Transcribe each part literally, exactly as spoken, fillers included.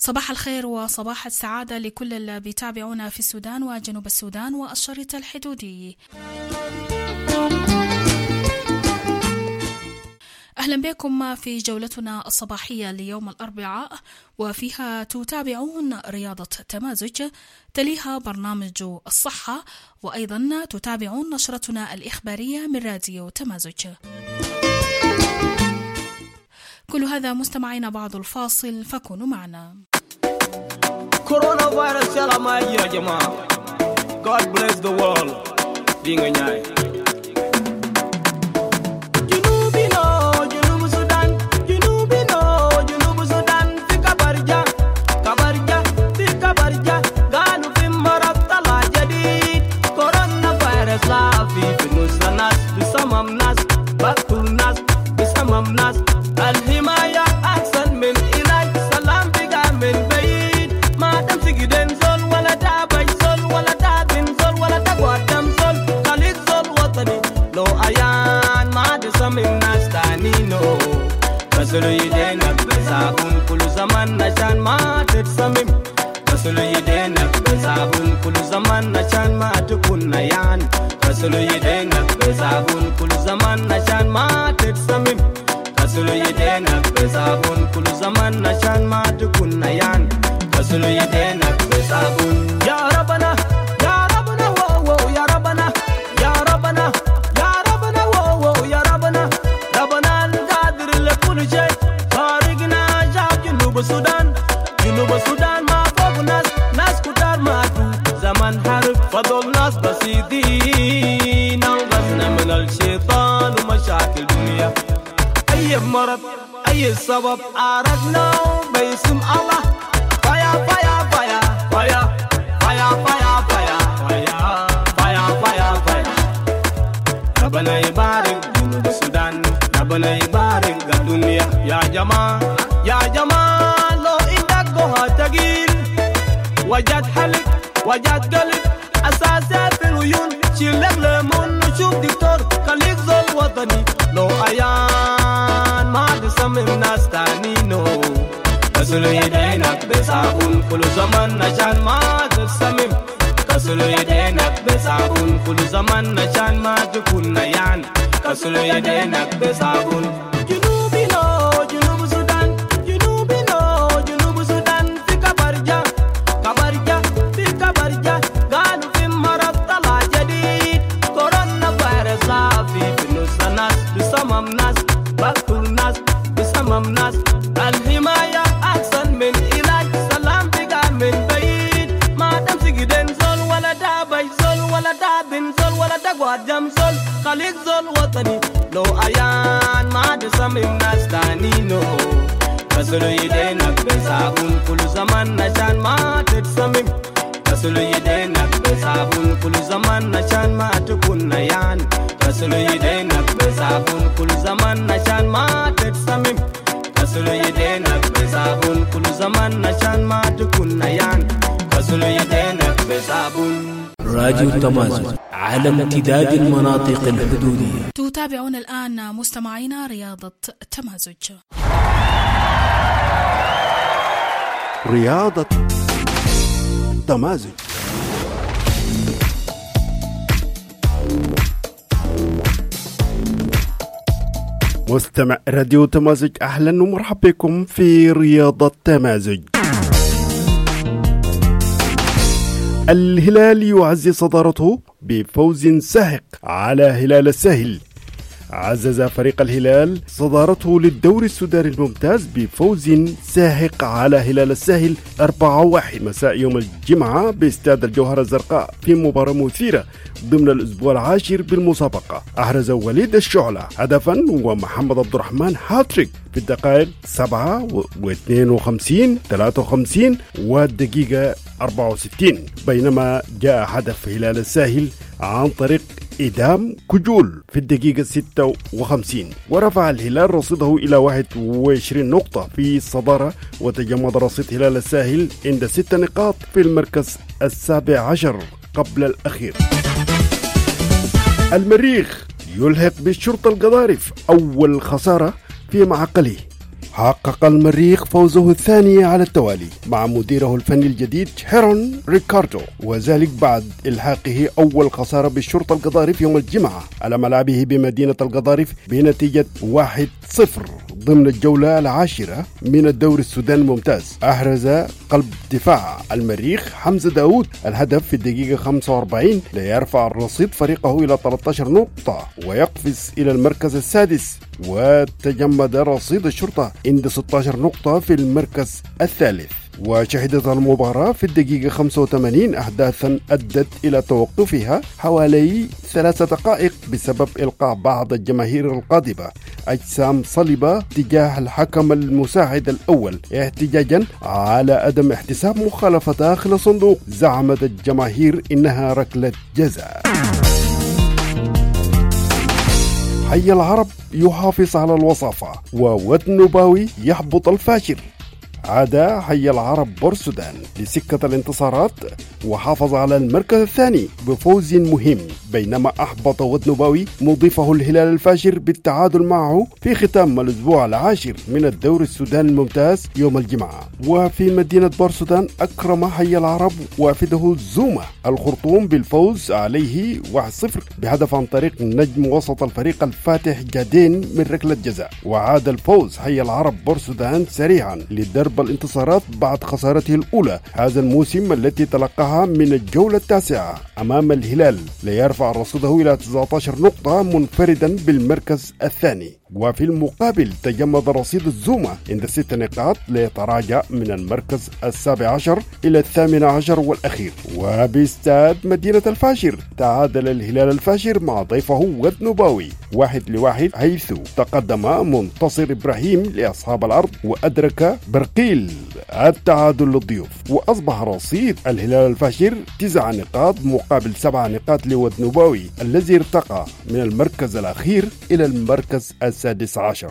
صباح الخير وصباح السعادة لكل اللي بيتابعونا في السودان وجنوب السودان والشريط الحدودي. أهلا بكم في جولتنا الصباحية ليوم الأربعاء، وفيها تتابعون رياضة تمازج، تليها برنامج الصحة، وأيضا تتابعون نشرتنا الإخبارية من راديو تمازج. كل هذا مستمعين بعد الفاصل، فكونوا معنا. كورونا فيروس يلا ما يجي يا جماعة. God bless the world. دينغ ناي. جنوبنا جنوب السودان، جنوبنا جنوب السودان في كبرجة كبرجة في كبرجة، قالوا في مرض طلع جديد كورونا فيروس، لا في في نص الناس بسمم ناس بقتل ناس بسمم ناس. الحماية أحسن من علاج، سلام بقى من بعيد، ما تمسك دين زول ولا تابي زول ولا تابين زول ولا تقدم زول، خليك زول وطني لو أيان ما تسمم ناس تانينو. غسلوا يدينك بصابون كل زمان عشان ما تتسمم، غسلوا يدينك بصابون كل زمان عشان ما تكون نيان، غسلوا يدينك بصابون كل زمان عشان ما تتسمم، غسلوا يدينك بصابون كل زمان عشان ما تكون نيان، غسلوا يدينك بصابون. يا ربنا يا ربنا وو وو يا ربنا يا ربنا يا ربنا وو وو يا ربنا، ربنا القادر لكل شيء، خارجنا شعب جنوب السودان، جنوب السودان ما فوق ناس ناس كتار ماتوا زمن حرب، فضل ناس بسيطين انقذنا من الشيطان ومشاكل الدنيا. أي مرض أي سبب أردنا باسم الله، فيا فيا فيا فيا فيا فيا فيا فيا فيا فيا. ربنا يبارك جنوب السودان، ربنا يبارك الدنيا. يا جماعة يا جماعة لو إنك جوها تقيل، وجد حلق وجد قلب أساسا في العيون، شيلك ليمون وشوف دكتور، خليك زول وطني لو أيان ما تسمم ناس تانينو. غسلوا يدينك بصابون كل زمان عشان ما تتسمم، غسلوا يدينك بصابون كل زمان عشان ما تكون نيان، غسلوا يدينك بصابون. جنوبنا جنوب السودان، جنوبنا جنوب السودان في كبرجة كبرجة في كبرجة، قالوا في مرض طلع جديد كورونا فيروس، لا في في نص الناس بسمم ناس بقتل ناس بسمم ناس. الحماية أحسن من علاج، سلام بقى من بعيد، ما تمسك دين زول ولا تابي زول ولا تابين زول ولا تقدم زول، خليك زول وطني لو أيان ما تسمم ناس تانينو. غسلوا يدينك بصابون كل زمان عشان ما تتسمم، غسلوا يدينك بصابون كل زمان عشان ما تكون نيان، غسلوا يدينك بصابون كل زمان عشان ما تتسمم، غسلوا يدينك بصابون كل زمان عشان ما تكون نيان، غسلوا يدينك بصابون. راديو تمازج على امتداد المناطق الحدودية. تتابعون الآن مستمعينا رياضة تمازج. رياضة تمازج. مستمع راديو تمازج، أهلا ومرحبا بكم في رياضة تمازج. الهلال يعزز صدارته بفوز ساحق على هلال الساحل. عزز فريق الهلال صدارته للدوري السوداني الممتاز بفوز ساحق على هلال الساحل أربعة واحد مساء يوم الجمعة باستاد الجوهرة الزرقاء في مباراة مثيرة ضمن الأسبوع العاشر بالمسابقة. أحرز وليد الشعلة هدفا ومحمد عبد الرحمن هاتريك في الدقائق سبعة واثنين وخمسين ثلاثة وخمسين والدقيقة أربعة وستين، بينما جاء هدف هلال الساحل عن طريق إدام كجول في الدقيقة ستة وخمسين، ورفع الهلال رصيده إلى واحد وعشرين نقطة في الصدارة، وتجمد رصيد هلال الساحل عند ست نقاط في المركز السابع عشر قبل الأخير. المريخ يلحق بالشرطة القضارف أول خسارة في معقله، حقق المريخ فوزه الثاني على التوالي مع مديره الفني الجديد هيرون ريكاردو، وذلك بعد إلحاقه أول خسارة بالشرطة القضارف يوم الجمعة على ملعبه بمدينة القضارف بنتيجة واحد صفر ضمن الجولة العاشرة من الدوري السوداني الممتاز. أحرز قلب دفاع المريخ حمزة داود الهدف في الدقيقة خمسة وأربعين ليرفع الرصيد فريقه إلى ثلاثة عشر نقطة ويقفز إلى المركز السادس، وتجمد رصيد الشرطة عند ستة عشر نقطة في المركز الثالث. وشهدت المباراة في الدقيقة خمسة وثمانين أحداثا أدت إلى توقفها حوالي ثلاث دقائق بسبب إلقاء بعض الجماهير القاضبة أجسام صلبة تجاه الحكم المساعد الأول احتجاجا على عدم احتساب مخالفة داخل الصندوق. زعمت الجماهير إنها ركلة جزاء. حي العرب يحافظ على الوصافة وودنباوي يحبط الفاشر. عاد حي العرب بورسودان لسكة الانتصارات وحافظ على المركز الثاني بفوز مهم، بينما أحبط ودنباوي مضيفه الهلال الفاشر بالتعادل معه في ختام الأسبوع العاشر من الدوري السوداني الممتاز يوم الجمعة. وفي مدينة بورسودان أكرم حي العرب وافده زوما الخرطوم بالفوز عليه واحد صفر بهدف عن طريق نجم وسط الفريق الفاتح جادين من ركلة جزاء. وعاد الفوز حي العرب بورسودان سريعا لدرب الانتصارات بعد خسارته الأولى هذا الموسم التي تلقاها من الجولة التاسعة أمام الهلال ليرفع رصيده إلى تسعة عشر نقطة منفردا بالمركز الثاني. وفي المقابل تجمد رصيد الزوما عند ست نقاط ليتراجع من المركز السابع عشر إلى الثامن عشر والأخير. وباستاد مدينة الفاشر تعادل الهلال الفاشر مع ضيفه ودنباوي واحد لواحد، حيث تقدم منتصر إبراهيم لأصحاب الأرض وأدرك برقيل التعادل للضيوف، وأصبح رصيد الهلال الفاشر تسع نقاط مقابل سبع نقاط لودنباوي الذي ارتقى من المركز الأخير إلى المركز السادس عشر.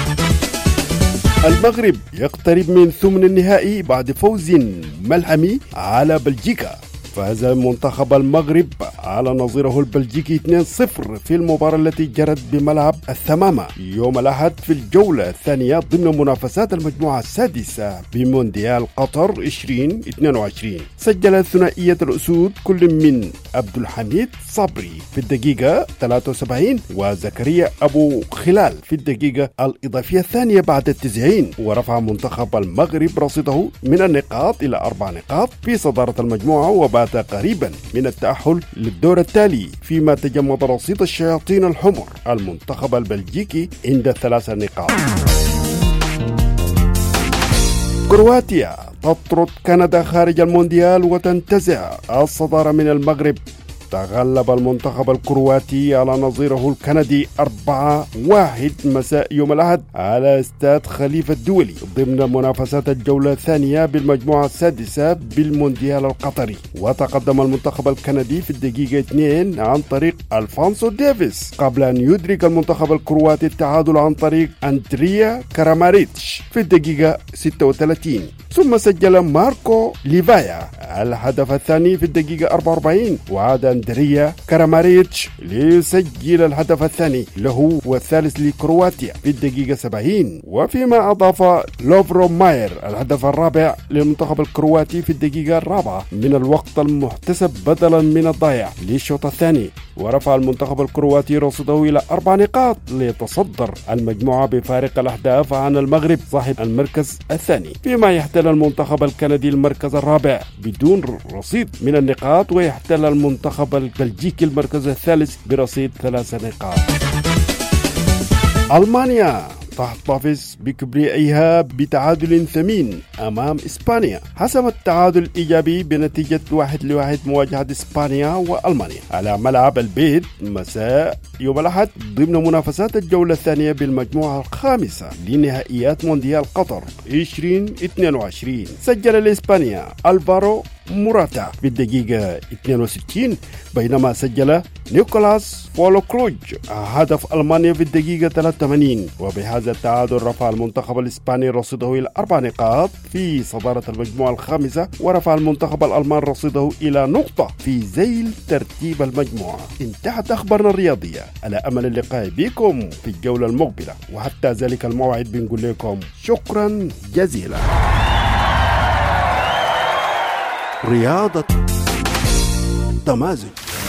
المغرب يقترب من ثمن النهائي بعد فوز ملحمي على بلجيكا. فاز منتخب المغرب على نظيره البلجيكي اثنين صفر في المباراة التي جرت بملعب الثمامة يوم الأحد في الجولة الثانية ضمن منافسات المجموعة السادسة بمونديال قطر ألفين واثنين وعشرين. سجل ثنائية الأسود كل من عبد الحميد صبري في الدقيقة ثلاثة وسبعين وزكريا أبو خلال في الدقيقة الإضافية الثانية بعد التسعين، ورفع منتخب المغرب رصيده من النقاط إلى أربع نقاط في صدارة المجموعة وبات قريبا من التأهل للدور التالي، فيما تجمد رصيد الشياطين الحمر المنتخب البلجيكي عند ثلاث نقاط. كرواتيا تطرد كندا خارج المونديال وتنتزع الصدارة من المغرب. تغلب المنتخب الكرواتي على نظيره الكندي أربعة واحد مساء يوم الأحد على استاد خليفة الدولي ضمن منافسات الجولة الثانية بالمجموعة السادسة بالمونديال القطري. وتقدم المنتخب الكندي في الدقيقة اثنين عن طريق ألفونسو ديفيس قبل أن يدرك المنتخب الكرواتي التعادل عن طريق أندريا كراماريتش في الدقيقة ستة وثلاثين، ثم سجل ماركو ليفايا الهدف الثاني في الدقيقة أربعة وأربعين، وعاد أندريا كراماريتش ليسجل الهدف الثاني له والثالث لكرواتيا في الدقيقة سبعين، وفيما أضاف لوفرو ماير الهدف الرابع للمنتخب الكرواتي في الدقيقة الرابعة من الوقت المحتسب بدلا من الضائع للشوط الثاني. ورفع المنتخب الكرواتي رصيده إلى أربع نقاط ليتصدر المجموعة بفارق الأهداف عن المغرب صاحب المركز الثاني، فيما يحتل المنتخب الكندي المركز الرابع بدون رصيد من النقاط، ويحتل المنتخب البلجيكي المركز الثالث برصيد ثلاث نقاط. ألمانيا تحتفظ بكبريائها بتعادل ثمين أمام إسبانيا. حسم التعادل الإيجابي بنتيجة واحد لواحد مواجهة إسبانيا وألمانيا على ملعب البيت مساء يوم الأحد ضمن منافسات الجولة الثانية بالمجموعة الخامسة لنهائيات مونديال قطر ألفين واثنين وعشرين. سجل لإسبانيا ألفارو موراتا بالدقيقة اثنين وستين، بينما سجل نيكولاس فولوكروج هدف ألمانيا في الدقيقة ثلاثة وثمانين. وبهذا التعادل رفع المنتخب الإسباني رصيده إلى أربع نقاط في صدارة المجموعة الخامسة، ورفع المنتخب الألمان رصيده إلى نقطة في ذيل ترتيب المجموعة. انتهت أخبارنا الرياضية، على أمل اللقاء بكم في الجولة المقبلة، وحتى ذلك الموعد بنقول لكم شكرا جزيلا. رياضة تمازج.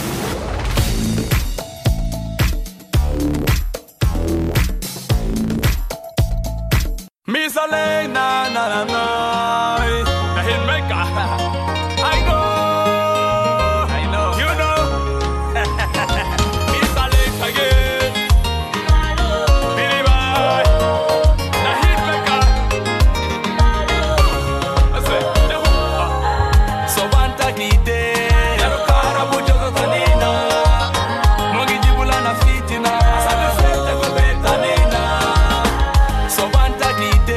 Miss Elena, na na na, the hitmaker. I know, I know, you know. Miss Elena again. Billy Boy, the hitmaker. I say, so one takite, yaro kara bujo tanina, mongi jibula na fitina, sabe fete ko betanina. So one takite.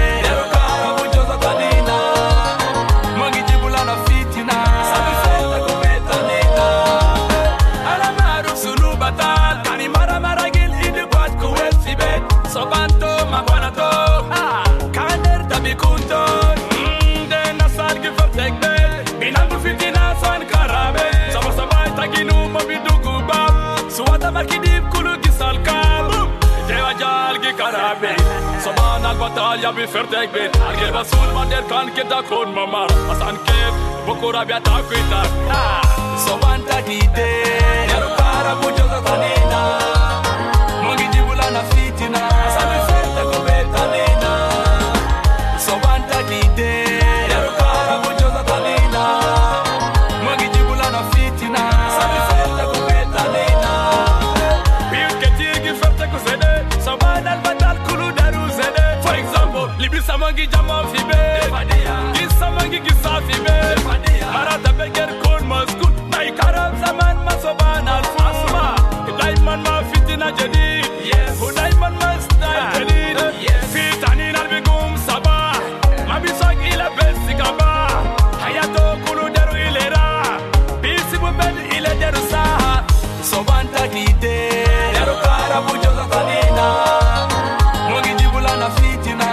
Batalja blir förtäck vid Alger var solman der kan kita kon mamar Asan kef bokora bia takwita So banta kite Yaro para bujo za tanina Mongi jibula na fitina Asan fete ko betanina So banta kite Yaro para bujo za tanina Mongi jibula na fitina Asan fete ko betanina Biut ketir ki fete ko sede So banal batal kulu daru sede Libisa mangi jama fibe Gisa mangi gisa fibe Marata beger kon maskun Nai karam zaman masoban alfuma Daiman ma fitina jadid Daiman ma style jadid Fitanin albigum sabah Ma bisag ila besi kaba Hayato kulu deru ilera Bisi bubed ila deru saha Soban takite Deru kara bujo zatanina Mongi jibula na fitina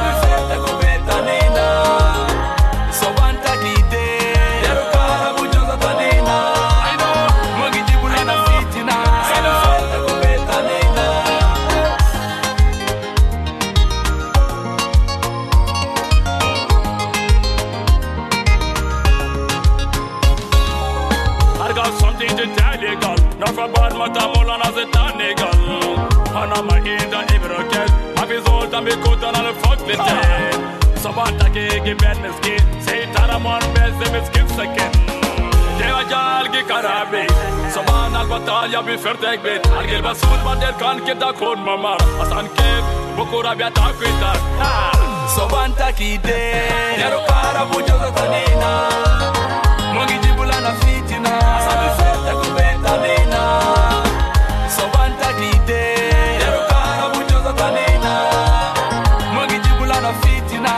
Sabata ke ge benneski sei taramon bezze miskin seken Deva jal ge karabe Sabana batalja bi förtek bit Argel basud bader kan kita kon mamar Asan ke bokora bia takwita Sobanta kide Yaro kara bujo tanina Mongi jibula na fitina Asan fete ko betanina Sobanta kide Yaro kara bujo tanina Mongi jibula na fitina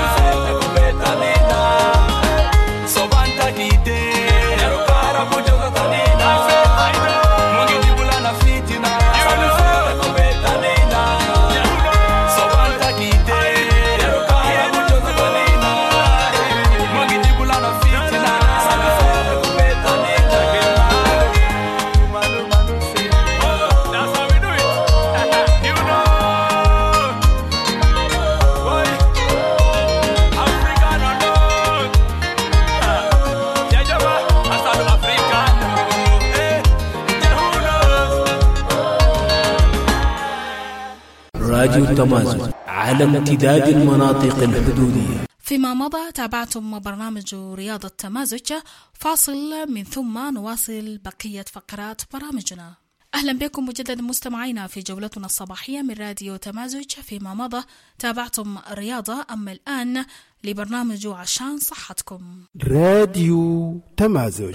راديو تمازج على امتداد المناطق الحدودية. فيما مضى تابعتم برنامج رياضة تمازج، فاصل من ثم نواصل بقية فقرات برامجنا. أهلا بكم مجددا مستمعينا في جولتنا الصباحية من راديو تمازج. فيما مضى تابعتم الرياضة، أما الآن لبرنامج عشان صحتكم. راديو تمازج.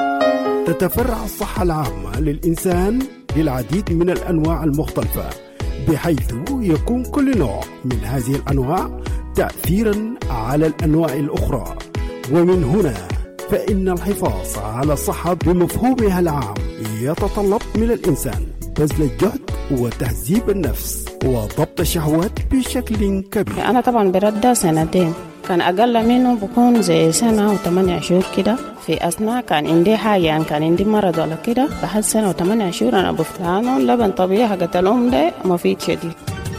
تتفرع الصحة العامة للإنسان للعديد من الأنواع المختلفة، بحيث يكون كل نوع من هذه الأنواع تأثيرا على الأنواع الأخرى. ومن هنا فإن الحفاظ على الصحة بمفهومها العام يتطلب من الإنسان بذل الجهد وتهذيب النفس وضبط الشهوات بشكل كبير. أنا طبعا برده سنتين، كان أقل منه بكون زي سنة وثمانية شهور كده. في أثناء كان عندي حاجة، يعني كان عندي مرض ولا كده، بعد سنة وثمانية شهور أنا بفتانه اللبن طبيعي حقت الأم ده مفيد شديد.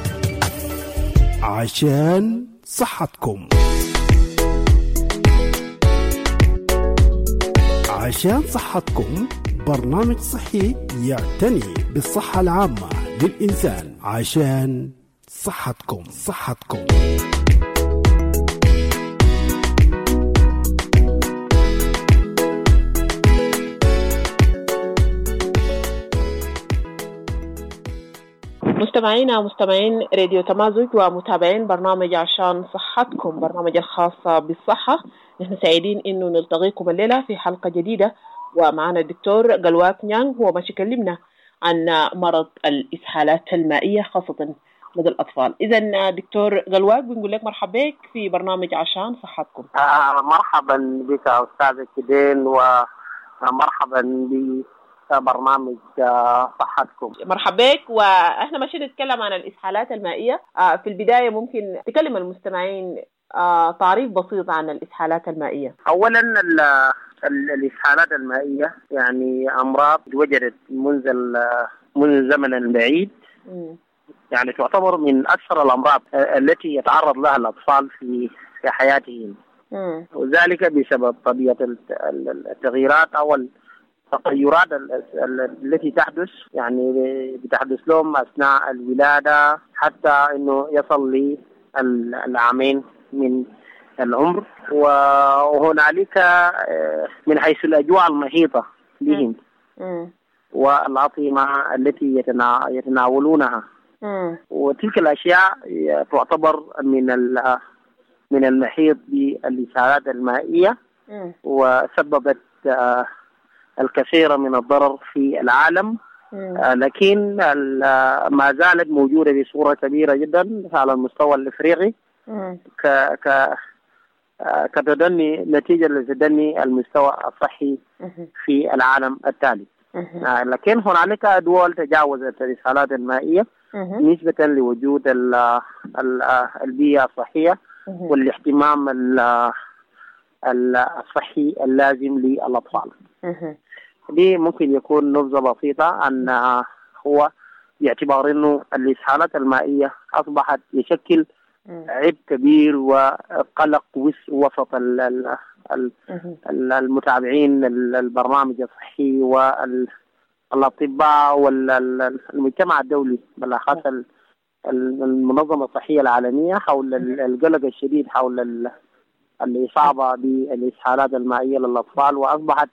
عشان صحتكم، عشان صحتكم برنامج صحي يعتني بالصحة العامة للإنسان. عشان صحتكم صحتكم مستمعينا ومستمعين راديو تمازج ومتابعين برنامج عشان صحتكم، برنامج الخاص بالصحة. نحن سعيدين إنه نلتقيكم الليلة في حلقة جديدة، ومعنا الدكتور قلواك نيانغ، هو ما يكلمنا عن مرض الإسهالات المائية خاصة لدى الأطفال. إذا دكتور قلواك بنقول لك مرحبا بك في برنامج عشان صحتكم. آه مرحبا بك أستاذ كدين، ومرحبا ببرنامج صحتكم. مرحبا بك. وإحنا ماشيين نتكلم عن الإسهالات المائية. آه في البداية ممكن تكلم المستمعين آه تعريف بسيط عن الإسهالات المائية. أولا الإسهالات المائية يعني أمراض وجدت منذ منذ الزمن بعيد، م. يعني تعتبر من أكثر الأمراض التي يتعرض لها الأطفال في في حياتهم، م. وذلك بسبب طبيعة التغييرات أو التغيرات التي تحدث، يعني بتحدث لهم أثناء الولادة حتى إنه يصل للعامين من العمر. وهنالك من حيث الأجواء المحيطة بهم والأطعمة التي يتناولونها، وتلك الأشياء تعتبر من من المحيط بالإسهالات المائية، وسببت الكثير من الضرر في العالم، لكن ما زالت موجودة بصورة كبيرة جدا على المستوى الإفريقي ك ك كتدني نتيجة لتدني المستوى الصحي في العالم التالي. لكن هنالك دول تجاوزت الإسهالات المائية نسبة لوجود البيئة الصحية والاهتمام الصحي اللازم للأطفال. دي ممكن يكون نبذة بسيطة أن هو باعتبار أنه الإسهالات المائية أصبحت يشكل عيب كبير وقلق وسط المتابعين البرنامج الصحي والأطباء والمجتمع الدولي، بالأخص المنظمة الصحية العالمية، حول القلق الشديد حول الإصابة بالإسهالات المائية للأطفال. وأصبحت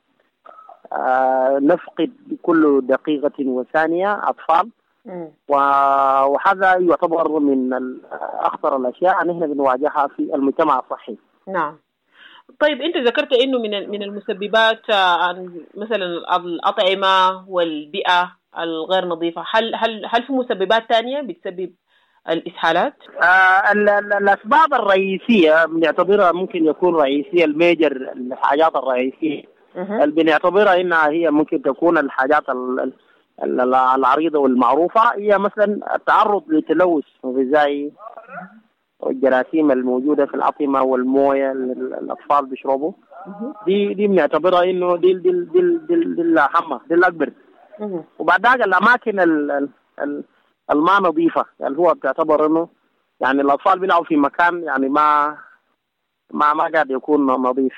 نفقد كل دقيقة وثانية أطفال، وهذا يعتبر من أخطر الأشياء نحن بنواجهها في المجتمع الصحي. نعم. طيب أنت ذكرت إنه من من المسببات مثلا الأطعمة والبيئة الغير نظيفة، هل هل هل في مسببات ثانية بتسبب الإسهالات؟ آه الأسباب الرئيسية بنعتبرها ممكن يكون رئيسية، الميجر الحاجات الرئيسية اللي بنعتبرها إنها هي ممكن تكون الحاجات العريضة والمعروفة، هي مثلا التعرض لتلوث غذائي والجراثيم الموجودة في الأطعمة والموية اللي الأطفال بيشربوا. دي دي بنعتبرها إنه دي دي دي دي دي الأهم، دي الأكبر. وبعد ذلك الأماكن الما نظيفة، يعني هو بتعتبر إنه يعني الأطفال بيلعبوا في مكان يعني ما ما ما قاعد يكون نظيف،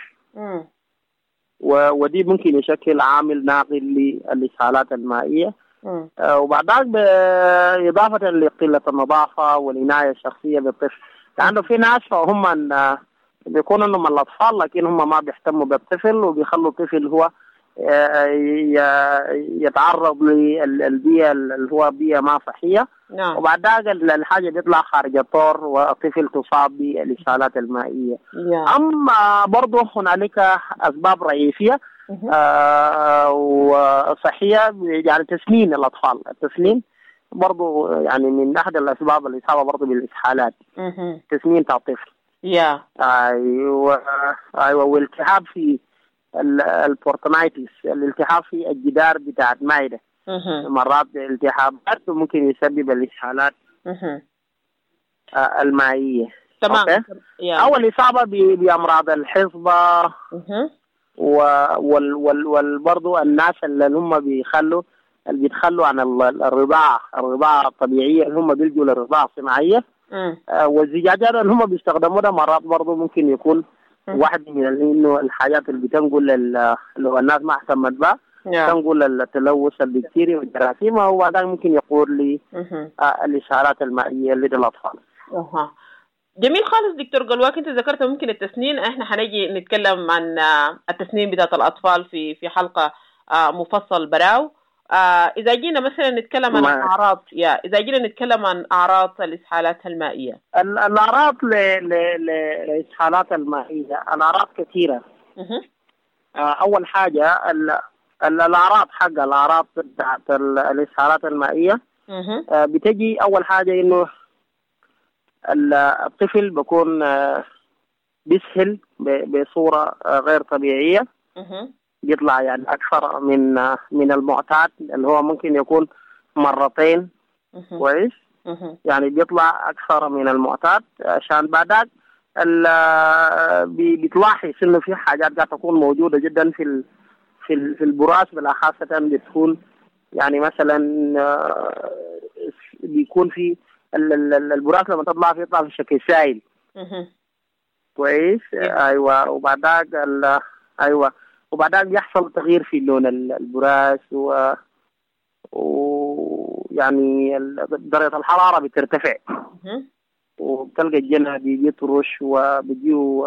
ودي ممكن يشكل عامل ناقل للإسهالات المائية. آه وبعد ذلك إضافة لقلة النظافة والعناية الشخصية بالطفل، لأنه في ناس هم بيكونوا إنهم الأطفال لكن هم ما بيهتموا بالطفل وبيخلوا الطفل هو يتعرض للبيئة اللي هو بيئة ما صحية. نعم. وبعد ذلك الحاجة بيطلع خارج الطور والطفل تصاب بالإسهالات المائية. نعم. أما برضو هنالك أسباب رئيسية آه وصحية، يعني تسنين الأطفال. التسنين برضو يعني من أحد الأسباب الإصابة برضو بالإسهالات تسمين تاع الطفل. يا أيوة أيوة والالتهاب في البورتونايتس، الالتهاب في الجدار بتاع المعدة مرات التهابات ممكن يسبب الإسهالات المائية. تمام. أو الإصابة بأمراض الحصبة وال وال والبرضو الناس اللي هم بيخلوا اللي بيتخلوا عن الرضاعة الرضاعة الطبيعية اللي هم بيلجوا للرضاعة الصناعية آه والزجاجات اللي هم بيستخدموا ده مرات برضو ممكن يكون واحد من إنه الحاجات اللي بتنقل اللي الناس ما اهتمت بها تنقل التلوث البكتيري والجراثيم، وهذا ممكن يقول لي آه الإسهالات المائية للأطفال. أها جميل خالص دكتور قلواك. انت ذكرت ممكن التسنين، احنا حنجي نتكلم عن التسنين بتاعت الاطفال في في حلقه مفصل براو. اذا جينا مثلا نتكلم عن اعراض يا اذا جينا نتكلم عن اعراض الاسهالات المائيه. الاعراض للاسهالات المائيه الاعراض كثيره. اول حاجه الاعراض حق الاعراض بتاعت الاسهالات المائيه بتجي اول حاجه انه الطفل بيكون بيسهل بصورة غير طبيعية، يطلع يعني أكثر من من المعتاد اللي هو ممكن يكون مرتين كويس، يعني بيطلع أكثر من المعتاد عشان بعدك بتلاحظ إنه في حاجات قاعدة تكون موجودة جدا في في في البراز بالأخص بتكون يعني مثلا بيكون في البراز لما تطلع فيه يطلع في شكل سائل كويس. ايوه وبعدك ايوه وبعدك بيحصل تغيير في لون البراز و ويعني درجة الحرارة بترتفع وبتلقى الجنة بيطرش وبيجيو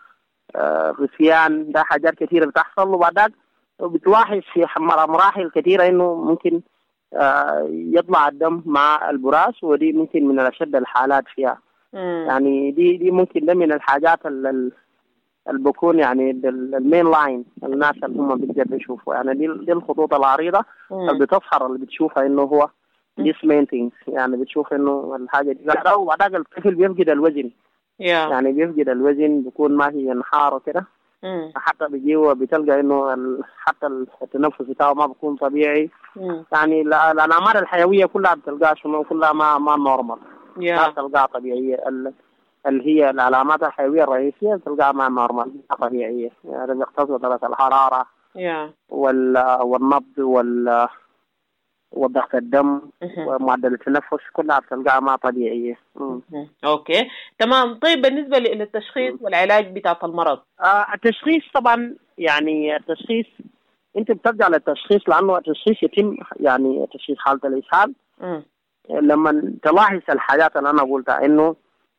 غثيان، ده حاجات كثيرة بتحصل. وبعدك بتلاحظ في مراحل كثيرة انه ممكن آه يطلع الدم مع البراز، ودي ممكن من أشد الحالات فيها. مم. يعني دي دي ممكن ده من الحاجات اللي بكون يعني المين لاين الناس اللي هم بيقدروا يشوفوا، يعني دي دي الخطوط العريضة مم. اللي بتظهر اللي بتشوفها انه هو this main things، يعني بتشوف انه الحاجة دي قاعدة. وبعدك الطفل بيفقد الوزن yeah. يعني بيفقد الوزن بيكون ما هي انحار وكده، حتى بيجيوا بتلقى انه حتى التنفس بتاعه ما بيكون طبيعي. مم. يعني الأعمار الحيوية كلها بتلقاها شنو كلها ما ما نورمال yeah. ما تلقاها طبيعية، اللي هي العلامات الحيوية الرئيسية بتلقاها ما نورمال ما طبيعية، يعني بيختصر درجة الحرارة yeah. وال والنبض وال وضغط الدم ومعدل التنفس كلها بتلقاها ما طبيعية. مم. اوكي تمام. طيب بالنسبة للتشخيص والعلاج بتاع المرض، آه التشخيص طبعا يعني التشخيص انت بترجع للتشخيص لانه التشخيص يتم يعني تشخيص حالة الإسهال م. لما تلاحظ الحاجات اللي انا قلتها انه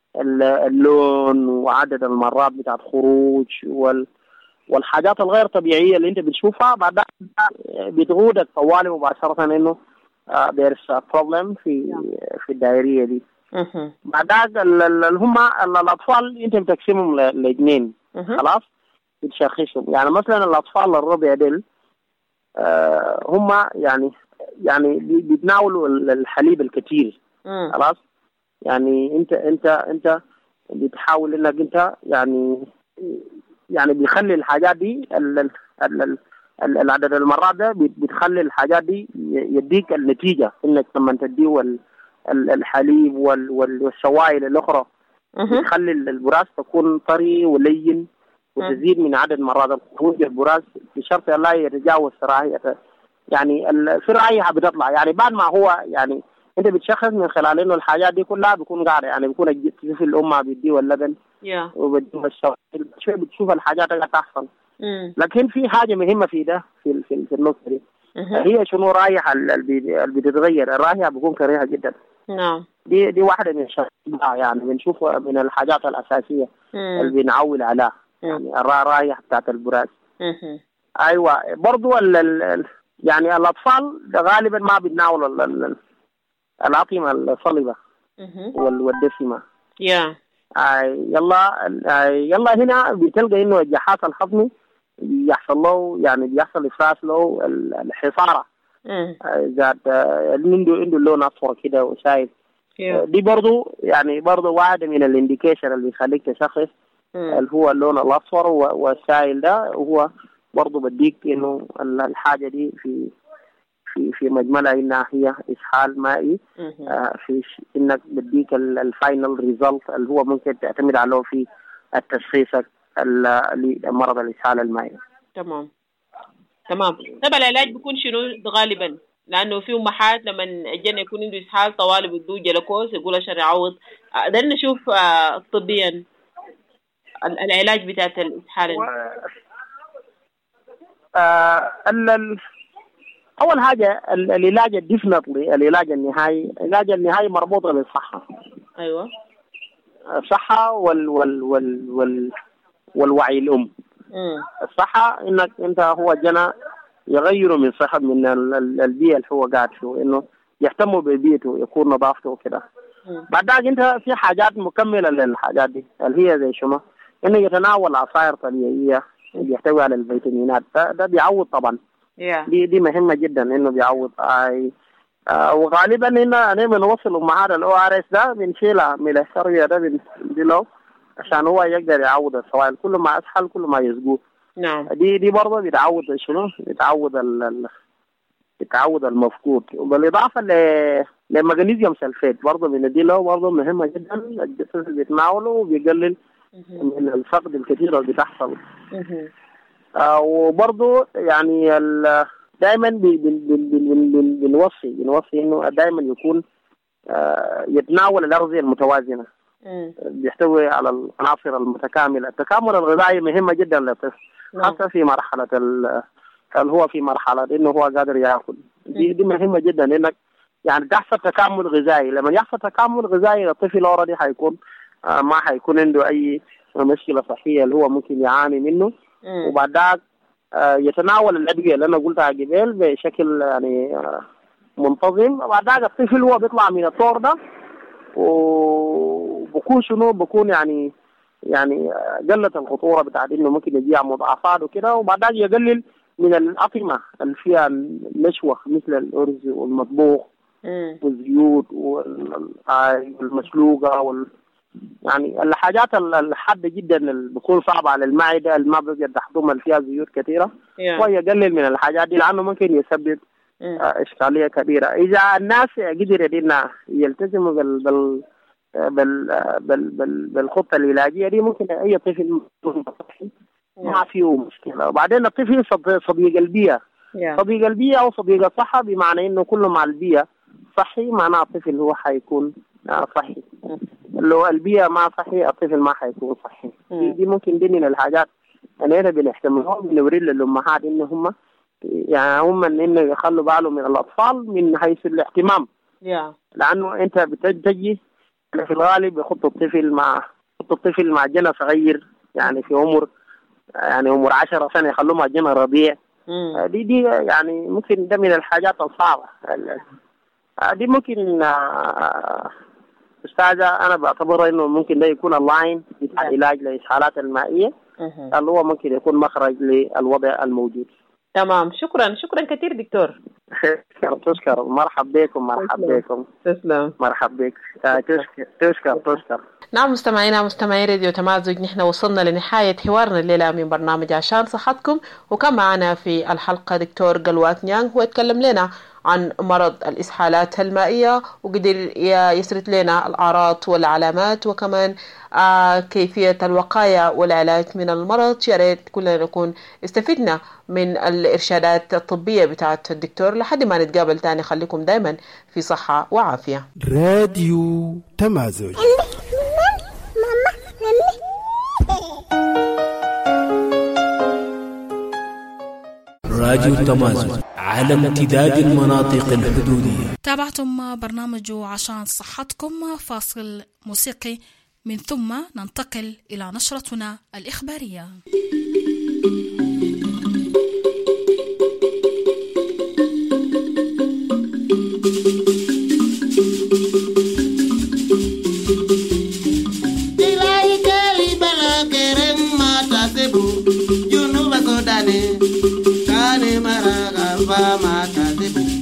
اللون وعدد المرات بتاعت خروج وال والحاجات الغير طبيعية اللي انت بتشوفها بعد بتغودك طوالي مباشرة انه uh, there's a problem في في الدائرية دي. بعد اللي هم الأطفال انت بتقسمهم لاثنين خلاص بتشخصهم. يعني مثلا الأطفال الرضع ديل uh, هم يعني يعني بيتناولوا الحليب الكثير خلاص، يعني انت انت انت بتحاول انك انت يعني يعني بيخلي الحاجات دي ال ال العدد المرات ده بتخلي الحاجات دي يديك النتيجة انك لما تديه الحليب والسوائل الاخرى بتخلي البراز تكون طري ولين وتزيد من عدد مرات خروج البراز بشرط لا يتجاوز راحية، يعني في راحية بتطلع يعني بعد ما هو يعني انت بتشخص من خلال انه الحاجات دي كلها بيكون قاعدة، يعني بيكون الطفل الام بيديه اللبن yeah. وبديه السوائل شوي بتشوف الحاجات اللي تحصل. mm. لكن في حاجة مهمة في ده في في, في النص دي mm-hmm. هي شنو رايحة اللي بتتغير، الرايحة بيكون كريهة جدا. نعم. no. دي دي واحدة من الشغلات يعني بنشوفها من الحاجات الأساسية mm. اللي بنعول عليها mm. يعني الرايحة بتاعت البراز. mm-hmm. أيوة برضو ال ال يعني الأطفال غالبا ما بيتناولوا الأطعمة الصلبة mm-hmm. والدسمة. yeah. آي يلا آي يلا هنا بتلقى إنه الجهاز الهضمي يحصل له يعني بيحصل إفراز له الحصارة ذات عنده عنده لون اصفر كده وشايف. دي برضو يعني برضو واحدة من الانديكيشن اللي يخليك تشخص اللي هو اللون الاصفر والسائل ده، هو برضو بديك انه الحاجة دي في في في مجملها انها هي اسهال مائي. آه في انك بديك الفاينل ريزلت اللي هو ممكن تعتمد عليه في التشخيص لمرض الاسهال المائي. تمام تمام. طب العلاج بيكون شنو غالبا؟ لانه في امهات لما الجن يكون عنده اسهال طوالي بده جلوكوز يقول عشان يعوض. ده نشوف آه طبيا العلاج بتاعت الاسهال. و... آه ال... اول حاجه العلاج الديفنتلي العلاج النهائي العلاج النهائي مربوط بالصحه. ايوه الصحه وال وال وال, وال... والوعي الام. امم الصحه انك انت هو جنا يغيروا من صحه من البيئه اللي هو قاعد فيه، انه يهتموا ببيئته يكون نظافته وكده. بعد ذلك انت في حاجات مكمله للحاجات دي اللي هي زي شنو؟ انه يتناول عصائر طبيعيه بيحتوي على الفيتامينات. ده, ده بيعوض طبعا. yeah. دي دي مهمه جدا انه بيعوض. اي آه وغالبا هنا انا بنوصل امهات الاو ار اس ده بنشيلها من الشريه ده بنديله عشان هو يقدر يعوض السوائل. كل ما اسهل كل ما يسقوه. نعم. دي دي برضه بتعوض شنو؟ بتعوض ال بتعوض المفقود. وبالاضافه ل لمغنيسيوم سلفيت برضه بنديله، برضه مهمه جدا. الجسم بيتناوله وبيقلل من الفقد الكثير اللي بتحصل. آه وبرضه يعني دائما بنوصي بنوصي انه دائما يكون آه يتناول الأغذية المتوازنه. بيحتوي على العناصر المتكامله. التكامل الغذائي مهمه جدا للطفل، خاصه في مرحله اللي هو في مرحله انه هو قادر ياكل. دي, دي مهمه جدا انك يعني تحصل تكامل غذائي. لما يحصل تكامل غذائي للطفل اوريدي حيكون آه ما حيكون عنده اي مشكله صحيه اللي هو ممكن يعاني منه. وبعد ذلك آه يتناول الادويه اللي انا قلتها قبل بشكل يعني آه منتظم. وبعد ذلك الطفل هو بيطلع من الطور ده وبكون شنو بكون يعني يعني قلت الخطوره بتاعت انه ممكن يجيها مضاعفات وكده. وبعد ذلك يقلل من الاطعمه اللي فيها النشوه مثل الارز والمطبوخ والزيوت والمسلوقه وال يعني الحاجات الحاده جدا اللي بتكون صعبه على المعده اللي ما بيقدر تهضمها اللي فيها زيوت كثيره. yeah. ويقلل من الحاجات دي لانه ممكن يسبب إشكالية كبيرة. إذا الناس قدروا إنها يلتزموا بال بال بال بال بال بالخطة العلاجية دي ممكن أي طفل ما فيه مشكلة. وبعدين الطفل صديق البيئة. صديق البيئة أو صديق الصحة بمعنى إنه كل ما البيئة صحي معناه الطفل هو حيكون صحي. لو البيئة ما صحي الطفل ما حيكون صحي. دي ممكن دي من الحاجات اللي أنا بنحتملها بنوري للأمهات إن هم يعني هم إنه يخلوا بالهم من الأطفال من حيث الاهتمام. yeah. لأنه أنت بتجي في الغالب يخط الطفل مع يخط الطفل مع جنة صغير يعني في عمر يعني عمر عشرة سنة يخلوه مع جنة رضيع. mm. دي دي يعني ممكن ده من الحاجات الصعبة. دي ممكن أستاذة أنا بعتبره إنه ممكن ده يكون اللاين بتاع علاج للإسهالات المائية mm-hmm. اللي هو ممكن يكون مخرج للوضع الموجود. تمام. شكرا شكرا كثير دكتور. تشكر. مرحبا بكم مرحبا بكم. تسلم. مرحبا بك. تشكر تشكر تشكر. نعم مستمعينا مستمعي راديو تمازج، نحن وصلنا لنهاية حوارنا الليلة من برنامج عشان صحتكم، وكان معنا في الحلقة دكتور قلوات نيانغ، هو يتكلم لنا عن مرض الإسهالات المائية وقدر يسرد لنا الأعراض والعلامات وكمان آه كيفية الوقاية والعلاج من المرض. يا ريت كلنا نكون استفدنا من الإرشادات الطبية بتاعت الدكتور. لحد ما نتقابل تاني خليكم دايما في صحة وعافية. راديو تمازج. راديو تمازج على امتداد المناطق الحدودية. تابعتم برنامج عشان صحتكم. فاصل موسيقي من ثم ننتقل إلى نشرتنا الإخبارية. Mara, Alba, Mata,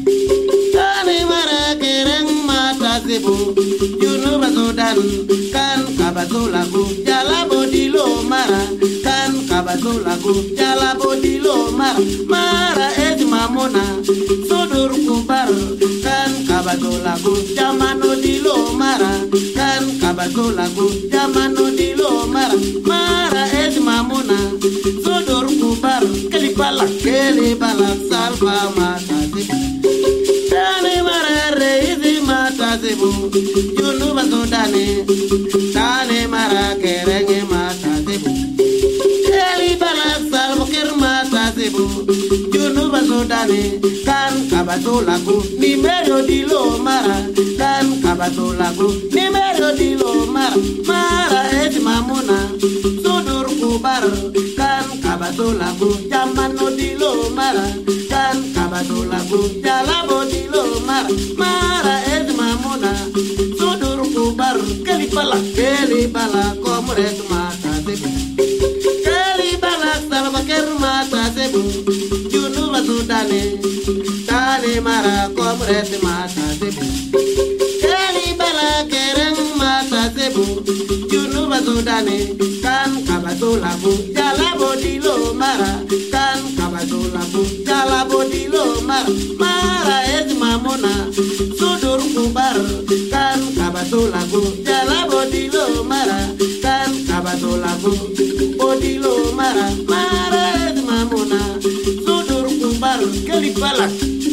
Sudan kan kabatolago jala bodilo mara kan kabatolago jala bodilo mara mara ed mamona sodur kubar kan kabatolago jamano dilo mara kan kabatolago jamano dilo mara mara ed mamona sodur kubar kelipala kelipala salva mata tane mara reizi mata zebu yunu basodane tane mara kerenge mata zebu kelipala salva ker mata zebu yunu basodane kan kabatolago nimero dilo mara kan kabatolago nimero dilo mara mara et mamona sodur kubar kan kabatolago jamano dilo mara kan kabatolago jalabo dilo mara mara et mamona sodur kubar kelipala kelipala komret mata zebu kelipala salva ker mata zebu yunu basodane tane mara komret mata zebu kelipala kereng mata zebu yunu basodane kan kabatolago jalabo dilo mara kan kabatolago jalabo dilo mara mara et mamona sodur kubar kan kabatolago jalabo dilo mara kan kabatolago bodilo mara mara et mamona sodur kubar kelipala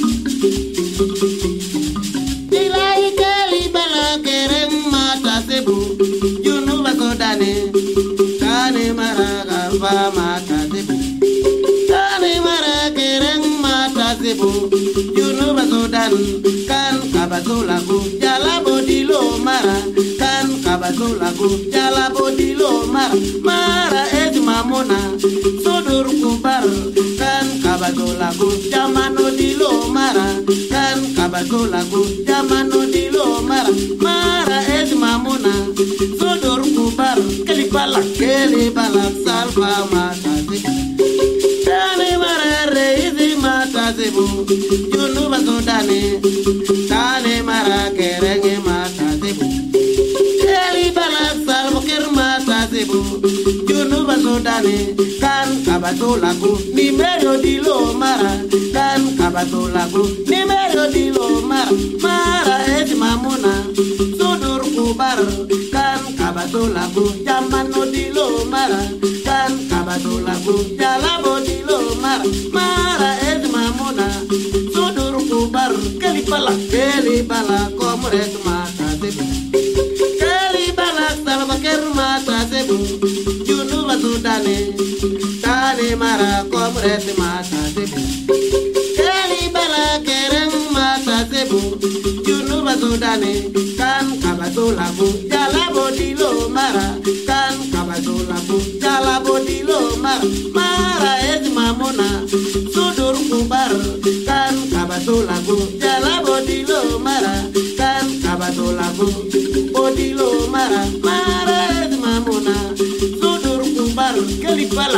dilai kelipala kereng mata zebu yunu basodane tane mara galva mata zebu tane mara kereng mata zebu yunu basodan kan kabatolago jalabo dilo mara kan kabatolago jalabo dilo mara mara et mamona sodur kubar kan kabatolago jamano dilo mara kan kabatolago jamano dilo mara mara et mamona sodur kubar kelipala kelipala salva mata zebu tane mara reizi mata zebu yunu basodane tane mara kerenge mata zebu kelipala salva ker mata zebu yunu basodane kan kabatolago nimero dilo mara kan kabatolago nimero dilo mara mara et mamona sodur kubar kan kabatolago jamano dilo mara kan kabatolago jalabo dilo mara mara et mamona sodur kubar kelipala kelipala komret mata zebu kelipala salva ker mata zebu yunu basodane tane mara komret mata zebu kelipala kereng mata zebu yunu basodane kan kabatolago jalabo dilo mara kan kabatolago jalabo dilo mara mara et mamona sodur kubar kan kabatolago jalabo dilo mara kan kabatolago bodilo mara mara et mamona sodur kubar kelipala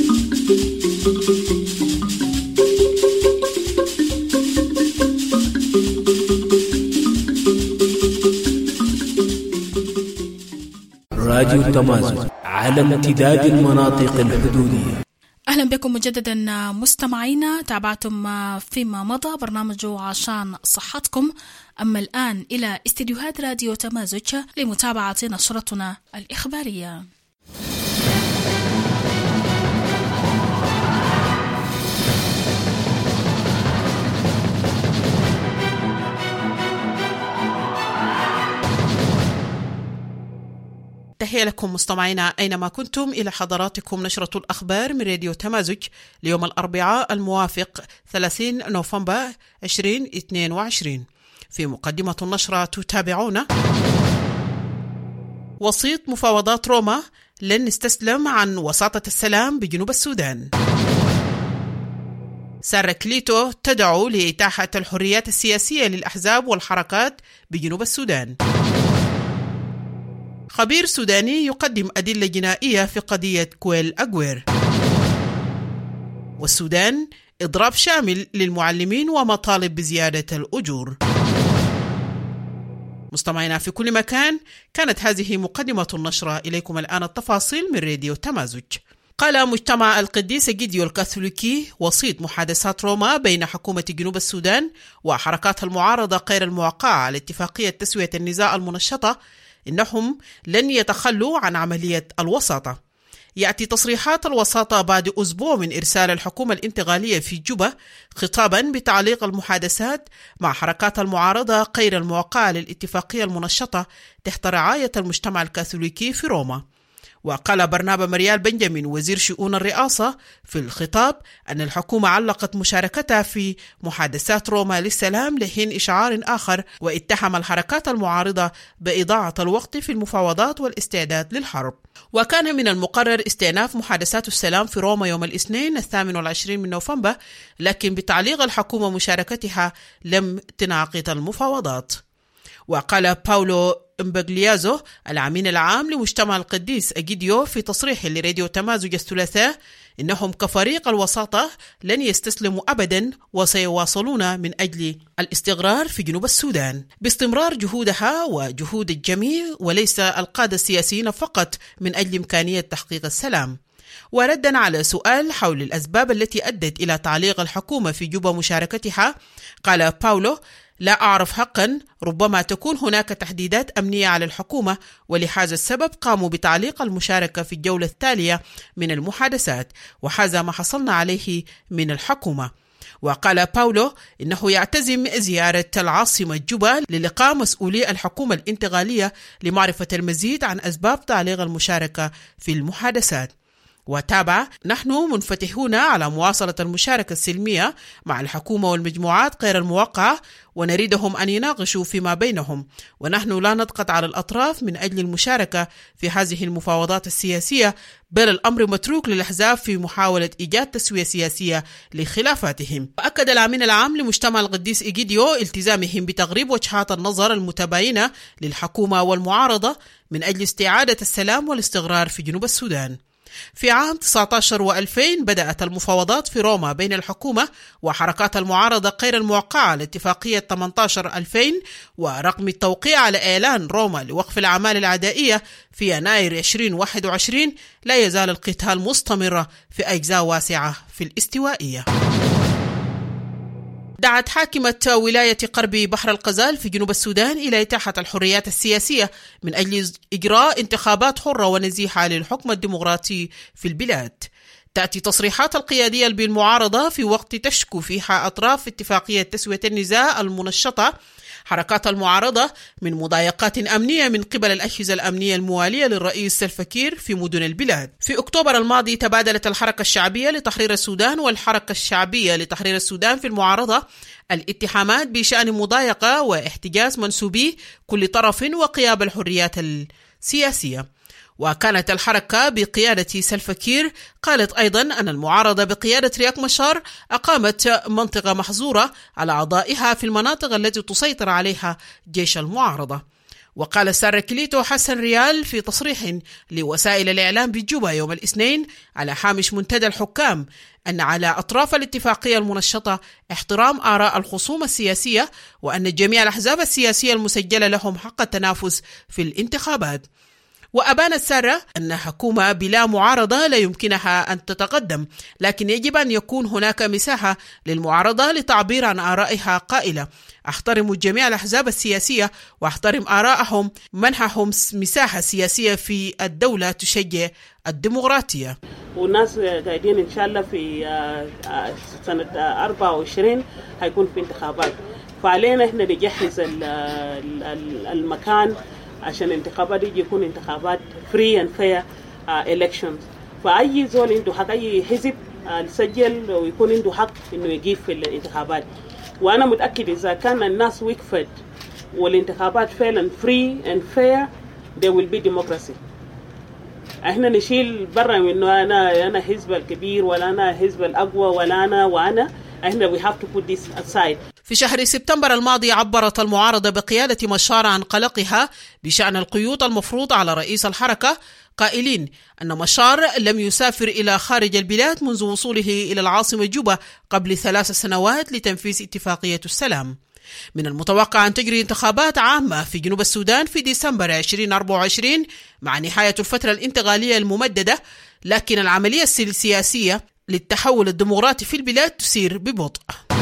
راديو تمازن على امتداد المناطق الحدودية. أهلا بكم مجددا مستمعينا. تابعتم فيما مضى برنامج عشان صحتكم. أما الآن إلى استديوهات راديو تمازج لمتابعة نشرتنا الإخبارية. تحية لكم مستمعينا أينما كنتم. إلى حضراتكم نشرة الأخبار من راديو تمازج ليوم الأربعاء الموافق ثلاثين نوفمبر ألفين واثنين وعشرين. في مقدمة النشرة تتابعون: وسيط مفاوضات روما لن نستسلم عن وساطة السلام بجنوب السودان. سارة كليتو تدعو لإتاحة الحريات السياسية للأحزاب والحركات بجنوب السودان. خبير سوداني يقدم أدلة جنائية في قضية كويل أغوير. والسودان إضراب شامل للمعلمين ومطالب بزيادة الأجور. مستمعينا في كل مكان، كانت هذه مقدمة النشرة. إليكم الآن التفاصيل من راديو تمازج. قال مجتمع القديس إيجيديو الكاثوليكي وسيط محادثات روما بين حكومة جنوب السودان وحركات المعارضة غير الموقعة على اتفاقية تسوية النزاع المنشطة إنهم لن يتخلوا عن عملية الوساطة. يأتي تصريحات الوساطة بعد أسبوع من إرسال الحكومة الانتقالية في جوبا خطابا بتعليق المحادثات مع حركات المعارضة غير الموقعة للاتفاقية المنشطة تحت رعاية المجتمع الكاثوليكي في روما. وقال برنابا مريال بنجامين وزير شؤون الرئاسة في الخطاب أن الحكومة علقت مشاركتها في محادثات روما للسلام لحين إشعار آخر، واتهم الحركات المعارضة بإضاعة الوقت في المفاوضات والاستعداد للحرب. وكان من المقرر استئناف محادثات السلام في روما يوم الاثنين الثامن والعشرين من نوفمبر، لكن بتعليق الحكومة مشاركتها لم تنعقد المفاوضات. وقال باولو امبغليازو العميد العام لمجتمع القديس إيجيديو في تصريح لراديو تمازج الثلاثاء إنهم كفريق الوساطة لن يستسلموا أبدا وسيواصلون من أجل الاستقرار في جنوب السودان باستمرار جهودها وجهود الجميع وليس القادة السياسيين فقط من أجل إمكانية تحقيق السلام. وردا على سؤال حول الأسباب التي أدت إلى تعليق الحكومة في جوبا مشاركتها، قال باولو: لا أعرف حقا، ربما تكون هناك تحديدات أمنية على الحكومة، ولهذا السبب قاموا بتعليق المشاركة في الجولة التالية من المحادثات، وهذا ما حصلنا عليه من الحكومة. وقال باولو إنه يعتزم زيارة العاصمة جوبا للقاء مسؤولي الحكومة الانتقالية لمعرفة المزيد عن أسباب تعليق المشاركة في المحادثات. وتابع: نحن منفتحون على مواصلة المشاركة السلمية مع الحكومة والمجموعات غير الموقعة، ونريدهم أن يناقشوا فيما بينهم، ونحن لا نضغط على الأطراف من أجل المشاركة في هذه المفاوضات السياسية، بل الأمر متروك للأحزاب في محاولة إيجاد تسوية سياسية لخلافاتهم. وأكد الأمين العام لمجتمع القديس إيجيديو التزامهم بتغريب وجهات النظر المتباينة للحكومة والمعارضة من أجل استعادة السلام والاستقرار في جنوب السودان. في عام تسعة عشر وألفين بدأت المفاوضات في روما بين الحكومة وحركات المعارضة غير الموقعة لاتفاقية ثمانية عشر ألفين، ورغم التوقيع على إعلان روما لوقف الأعمال العدائية في يناير ألفين وواحد وعشرين لا يزال القتال مستمر في أجزاء واسعة في الاستوائية. دعت حاكمة ولاية قرب بحر الغزال في جنوب السودان إلى إتاحة الحريات السياسية من أجل إجراء انتخابات حرة ونزيهة للحكم الديمقراطي في البلاد. تأتي تصريحات القيادية بالمعارضة في وقت تشكو فيها أطراف اتفاقية تسوية النزاع المنشطة حركات المعارضة من مضايقات أمنية من قبل الأجهزة الأمنية الموالية للرئيس سلفا كير في مدن البلاد. في أكتوبر الماضي تبادلت الحركة الشعبية لتحرير السودان والحركة الشعبية لتحرير السودان في المعارضة الاتهامات بشأن مضايقة واحتجاز منسوبي كل طرف وقيام الحريات السياسية. وكانت الحركة بقيادة سلفا كير قالت أيضا أن المعارضة بقيادة رياك مشار أقامت منطقة محظورة على أعضائها في المناطق التي تسيطر عليها جيش المعارضة. وقال سارة كليتو حسن ريال في تصريح لوسائل الإعلام بجوبا يوم الاثنين على هامش منتدى الحكام أن على أطراف الاتفاقية المنشطة احترام آراء الخصوم السياسية، وأن جميع الأحزاب السياسية المسجلة لهم حق التنافس في الانتخابات. وأبانت سارة أن حكومة بلا معارضة لا يمكنها أن تتقدم، لكن يجب أن يكون هناك مساحة للمعارضة للتعبير عن آرائها، قائلة: أحترم جميع الأحزاب السياسية وأحترم آرائهم، منحهم مساحة سياسية في الدولة تشجع الديمقراطية. والناس قاعدين إن شاء الله في سنة أربعة وعشرين هيكون في انتخابات، فعلينا إحنا نجهز المكان عشان الانتخابات دي يكون انتخابات free and fair uh, elections. فأي زول عنده حق، أي حزب يسجل uh, ويكون عنده حق إنه يجيب في الانتخابات. وأنا متأكد إذا كان الناس وقفت والانتخابات فعلا free and fair there will be democracy. احنا نشيل برا إنه أنا أنا حزب الكبير ولا أنا حزب الأقوى ولا أنا وأنا احنا we have to put this aside. في شهر سبتمبر الماضي عبرت المعارضة بقيادة مشار عن قلقها بشأن القيود المفروض على رئيس الحركة، قائلين أن مشار لم يسافر إلى خارج البلاد منذ وصوله إلى العاصمة جوبا قبل ثلاث سنوات لتنفيذ اتفاقية السلام. من المتوقع أن تجري انتخابات عامة في جنوب السودان في ديسمبر ألفين وأربعة وعشرين مع نهاية الفترة الانتقالية الممددة، لكن العملية السياسية للتحول الديمقراطي في البلاد تسير ببطء.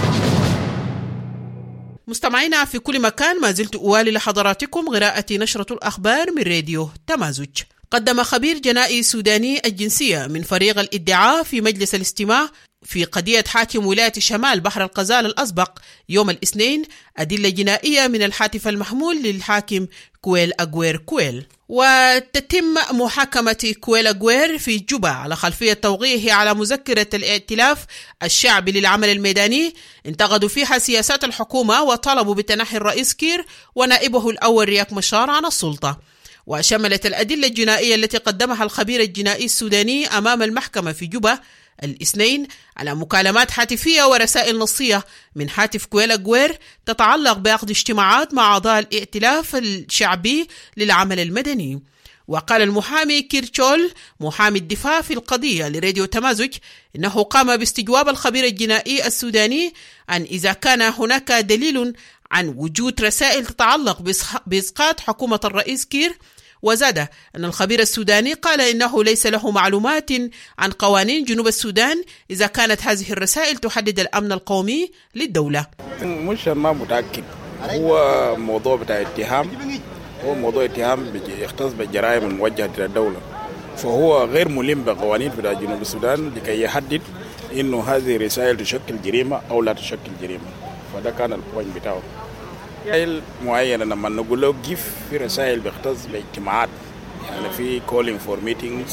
مستمعينا في كل مكان، ما زلت أوالي لحضراتكم قراءة نشرة الأخبار من راديو تمازج. قدم خبير جنائي سوداني الجنسية من فريق الادعاء في مجلس الاستماع في قضية حاكم ولاية شمال بحر الغزال الأسبق يوم الاثنين أدلة جنائية من الهاتف المحمول للحاكم كويل أغوير كويل. وتتم محاكمة كويل أغوير في جوبا على خلفية توقيعه على مذكرة الائتلاف الشعبي للعمل الميداني انتقدوا فيها سياسات الحكومة وطلبوا بتنحي الرئيس كير ونائبه الأول رياك مشار عن السلطة. وشملت الأدلة الجنائية التي قدمها الخبير الجنائي السوداني أمام المحكمة في جوبا الاثنين على مكالمات هاتفية ورسائل نصية من هاتف كويل أغوير تتعلق بعقد اجتماعات مع أعضاء الائتلاف الشعبي للعمل المدني. وقال المحامي كيرتشول محامي الدفاع في القضية لراديو تمازج إنه قام باستجواب الخبير الجنائي السوداني عن إذا كان هناك دليل عن وجود رسائل تتعلق بإسقاط حكومة الرئيس كير. وزاد أن الخبير السوداني قال إنه ليس له معلومات عن قوانين جنوب السودان إذا كانت هذه الرسائل تحدد الأمن القومي للدولة. مش ما متأكد، هو موضوع بتاع اتهام، هو موضوع اتهام يختص بالجرائم الموجهة إلى الدولة، فهو غير ملم بقوانين بتاع جنوب السودان لكي يحدد إنه هذه الرسائل تشكل جريمة أو لا تشكل جريمة. فده كان البوينت بتاعه. رسائل معينة لما نقول له جيف في رسائل بيختص باجتماعات، يعني في calling for meetings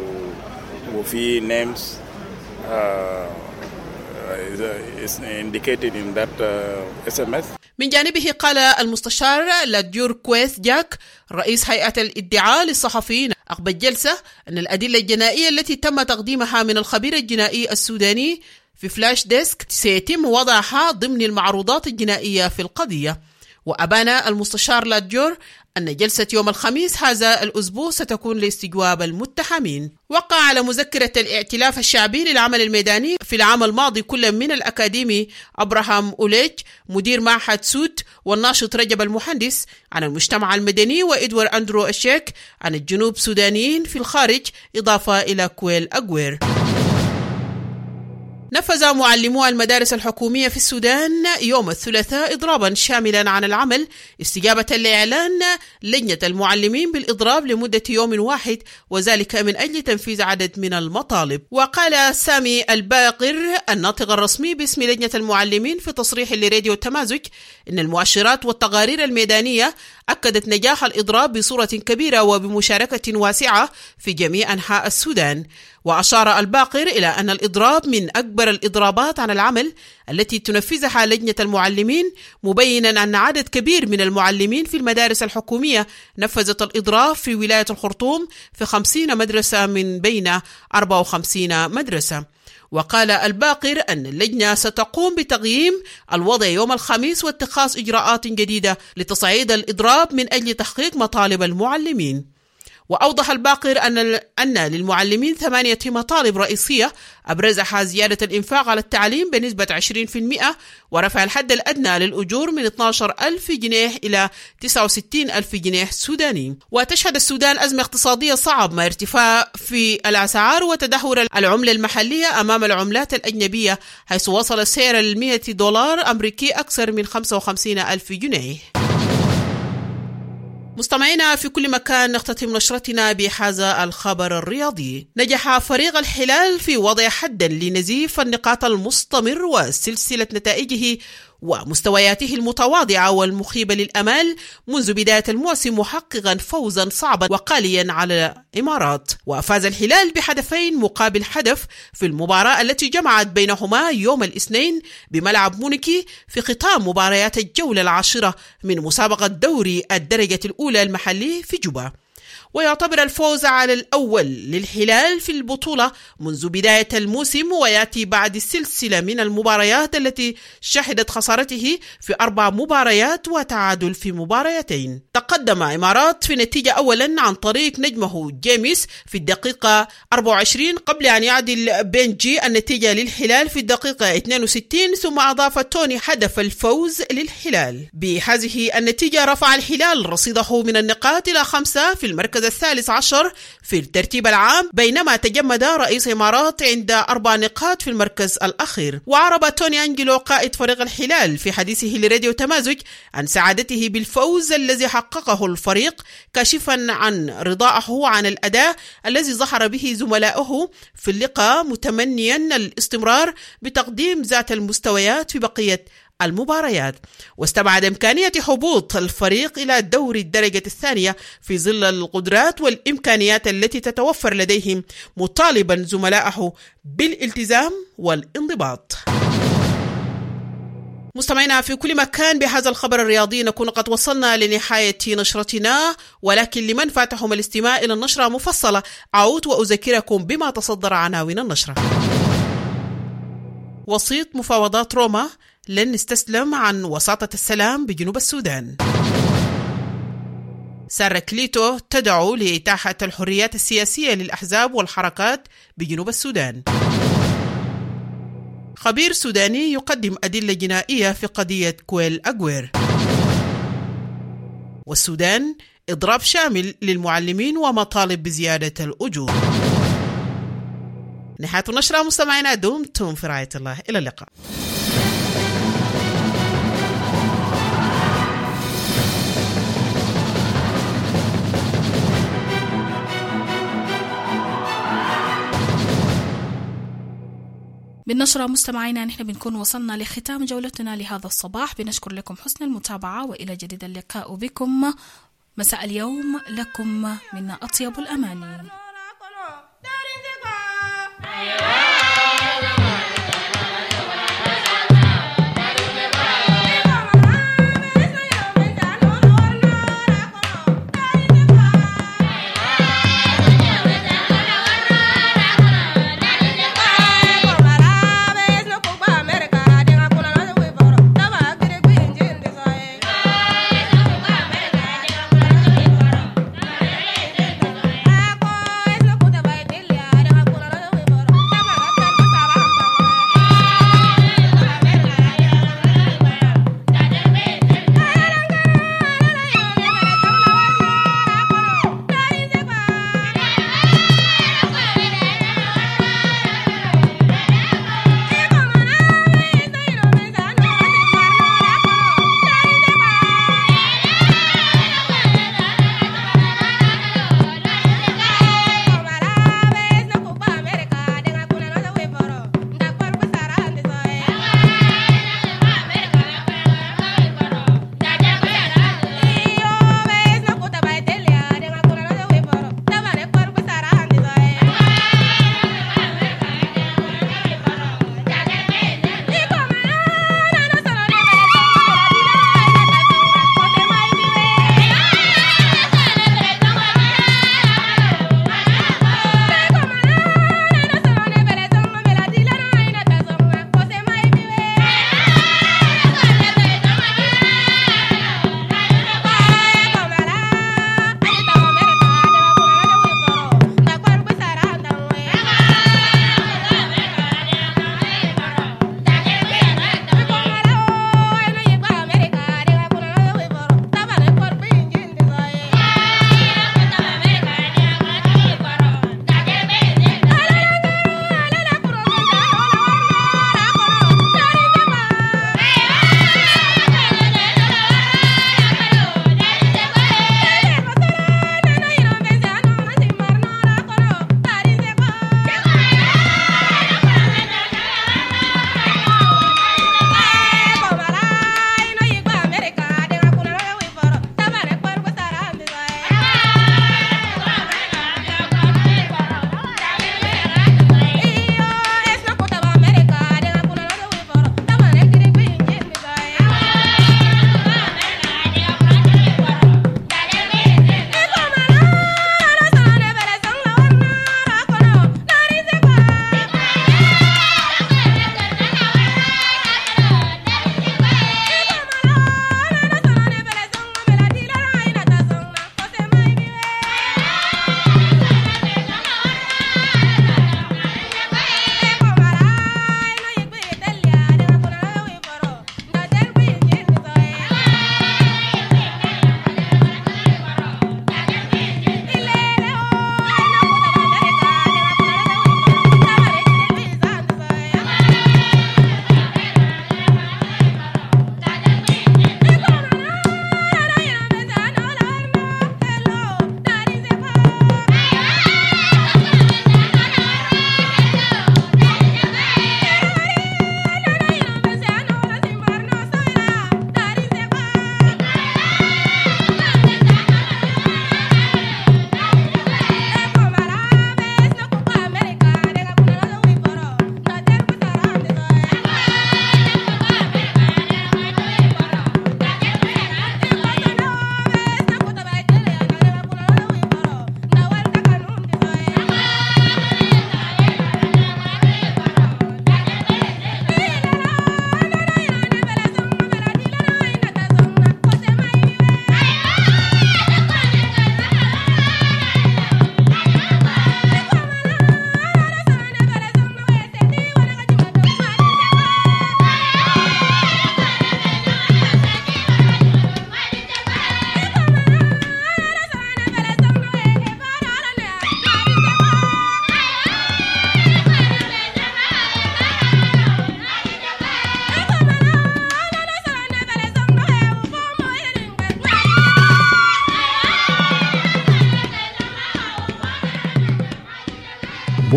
وفي names uh, is indicated in that uh, إس إم إس. من جانبه قال المستشار لادجور كويث جاك رئيس هيئة الادعاء للصحفيين عقب الجلسة أن الأدلة الجنائية التي تم تقديمها من الخبير الجنائي السوداني في فلاش ديسك سيتم وضعها ضمن المعروضات الجنائية في القضية. وأبان المستشار لادجور أن جلسة يوم الخميس هذا الأسبوع ستكون لاستجواب المتهمين. وقع على مذكرة الائتلاف الشعبي للعمل الميداني في العام الماضي كل من الأكاديمي أبراهام أوليج مدير معهد سود والناشط رجب المهندس عن المجتمع المدني وإدوار أندرو الشيك عن الجنوب سودانيين في الخارج، إضافة إلى كويل أغوير. نفذ معلمو المدارس الحكومية في السودان يوم الثلاثاء إضرابا شاملا عن العمل استجابة لإعلان لجنة المعلمين بالإضراب لمدة يوم واحد، وذلك من أجل تنفيذ عدد من المطالب. وقال سامي الباقر الناطق الرسمي باسم لجنة المعلمين في تصريح لراديو تمازج إن المؤشرات والتقارير الميدانية أكدت نجاح الإضراب بصورة كبيرة وبمشاركة واسعة في جميع أنحاء السودان. وأشار الباقر إلى أن الإضراب من أكبر الإضرابات عن العمل التي تنفذها لجنة المعلمين، مبينا أن عدد كبير من المعلمين في المدارس الحكومية نفذت الإضراب في ولاية الخرطوم في خمسين مدرسة من بين أربعة وخمسين مدرسة. وقال الباقر أن اللجنة ستقوم بتقييم الوضع يوم الخميس واتخاذ إجراءات جديدة لتصعيد الإضراب من أجل تحقيق مطالب المعلمين. وأوضح الباقر أن أن للمعلمين ثمانية مطالب رئيسية أبرزها زيادة الإنفاق على التعليم بنسبة عشرين بالمئة ورفع الحد الأدنى للأجور من اثني عشر ألف جنيه إلى تسعة وستين ألف جنيه سوداني. وتشهد السودان أزمة اقتصادية صعب مع ارتفاع في الأسعار وتدهور العملة المحلية أمام العملات الأجنبية، حيث وصل السعر المئة دولار أمريكي أكثر من خمسة وخمسين ألف جنيه. مستمعينا في كل مكان، نختتم نشرتنا بهذا الخبر الرياضي. نجح فريق الهلال في وضع حد لنزيف النقاط المستمر وسلسلة نتائجه ومستوياته المتواضعة والمخيبة للأمال منذ بداية الموسم، محققا فوزا صعبا وقاليا على الإمارات. وفاز الهلال بهدفين مقابل هدف في المباراة التي جمعت بينهما يوم الاثنين بملعب مونيكي في ختام مباريات الجولة العاشرة من مسابقة دوري الدرجة الأولى المحلي في جوبا. ويعتبر الفوز على الأول للهلال في البطولة منذ بداية الموسم، ويأتي بعد السلسلة من المباريات التي شهدت خسارته في أربع مباريات وتعادل في مباريتين. تقدم إمارات في نتيجة أولا عن طريق نجمه جيمس في الدقيقة أربعة وعشرين قبل أن يعدل بنجي النتيجة للهلال في الدقيقة اثنين وستين، ثم أضاف توني هدف الفوز للهلال. بهذه النتيجة رفع الهلال رصيده من النقاط إلى خمسة في المركز الثالث عشر في الترتيب العام، بينما تجمد رئيس إمارات عند أربع نقاط في المركز الأخير. وعرب توني أنجلو قائد فريق الهلال في حديثه لراديو تمازج عن سعادته بالفوز الذي حققه الفريق، كاشفا عن رضاءه عن الأداء الذي ظهر به زملائه في اللقاء، متمنيا الاستمرار بتقديم ذات المستويات في بقية المباريات. واستبعد إمكانية هبوط الفريق إلى دور الدرجة الثانية في ظل القدرات والإمكانيات التي تتوفر لديهم، مطالبا زملائه بالالتزام والانضباط. مستمعينا في كل مكان، بهذا الخبر الرياضي نكون قد وصلنا لنهاية نشرتنا، ولكن لمن فاتهم الاستماع إلى النشرة مفصلة أعود وأذكركم بما تصدر عناوين النشرة. وسيط مفاوضات روما لن نستسلم عن وساطة السلام بجنوب السودان. سارة كليتو تدعو لإتاحة الحريات السياسية للأحزاب والحركات بجنوب السودان. خبير سوداني يقدم أدلة جنائية في قضية كويل أغوير. والسودان إضراب شامل للمعلمين ومطالب بزيادة الأجور. نهاية النشرة مستمعينا، دمتم في رعاية الله، إلى اللقاء. بالنشرة مستمعينا نحن بنكون وصلنا لختام جولتنا لهذا الصباح. بنشكر لكم حسن المتابعة وإلى جديد اللقاء بكم مساء اليوم. لكم منا أطيب الأماني.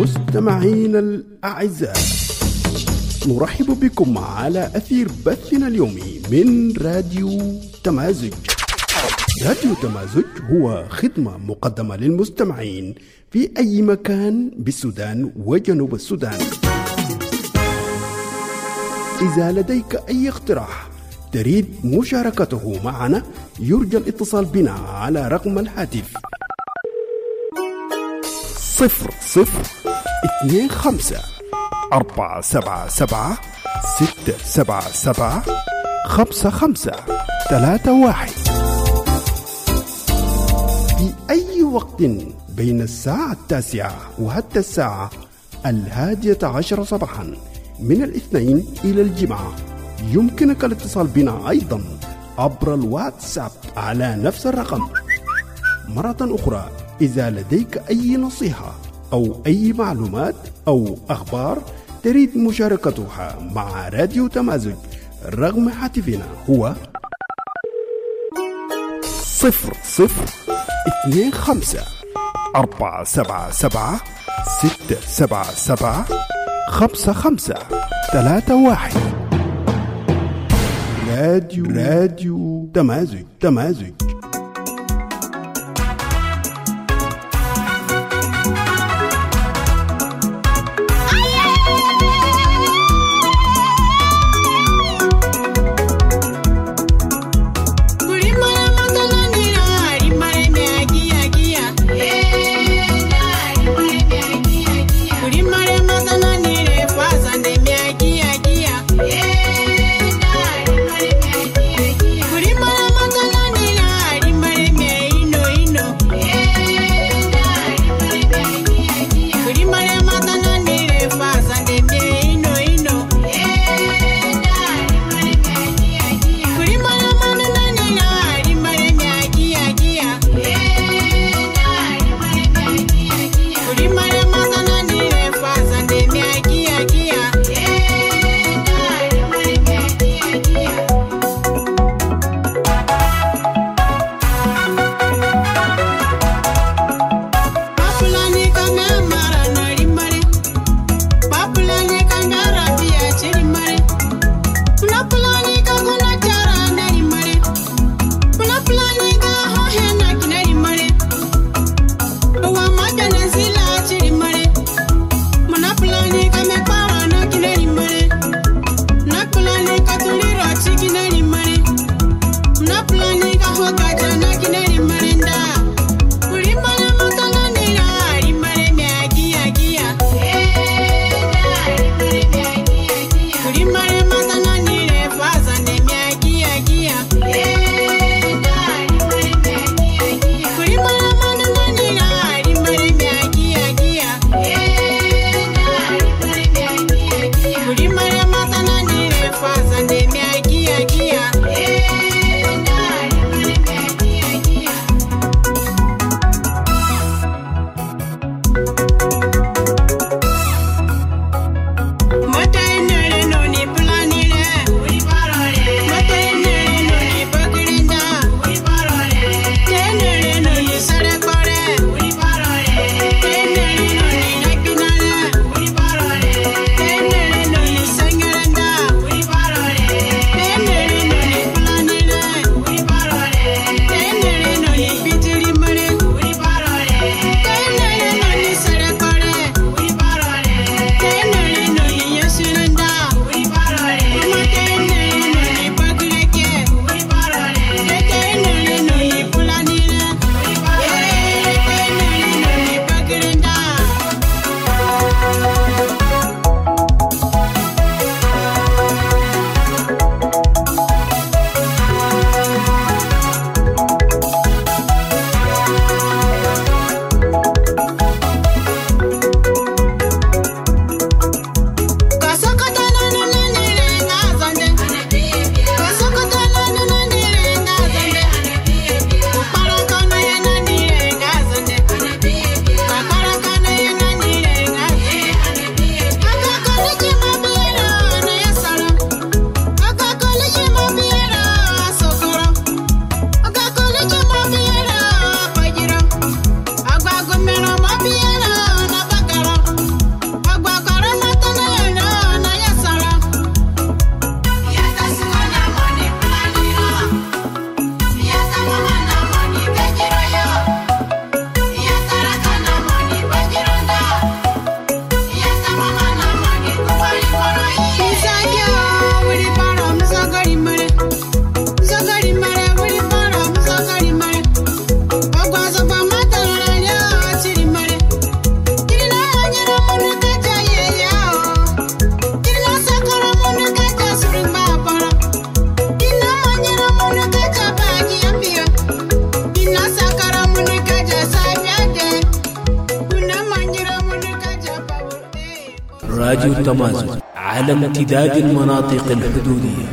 مستمعين الأعزاء، نرحب بكم على أثير بثنا اليومي من راديو تمازج. راديو تمازج هو خدمة مقدمة للمستمعين في أي مكان بالسودان وجنوب السودان. إذا لديك أي اقتراح تريد مشاركته معنا يرجى الاتصال بنا على رقم الهاتف صفر صفر اثنين خمسة أربعة سبعة سبعة ستة سبعة سبعة خمسة خمسة ثلاثة واحد في أي وقت بين الساعة التاسعة وحتى الساعة الهادية عشر صباحا من الاثنين إلى الجمعة. يمكنك الاتصال بنا أيضا عبر الواتساب على نفس الرقم. مرة أخرى، إذا لديك أي نصيحة أو أي معلومات أو أخبار تريد مشاركتها مع راديو تمازج، رقم هاتفنا هو صفر صفر اثنين خمسة أربعة سبعة سبعة ستة سبعة سبعة خمسة خمسة ثلاثة واحد. راديو راديو تمازج تمازج. راديو تمازج على امتداد المناطق الحدودية.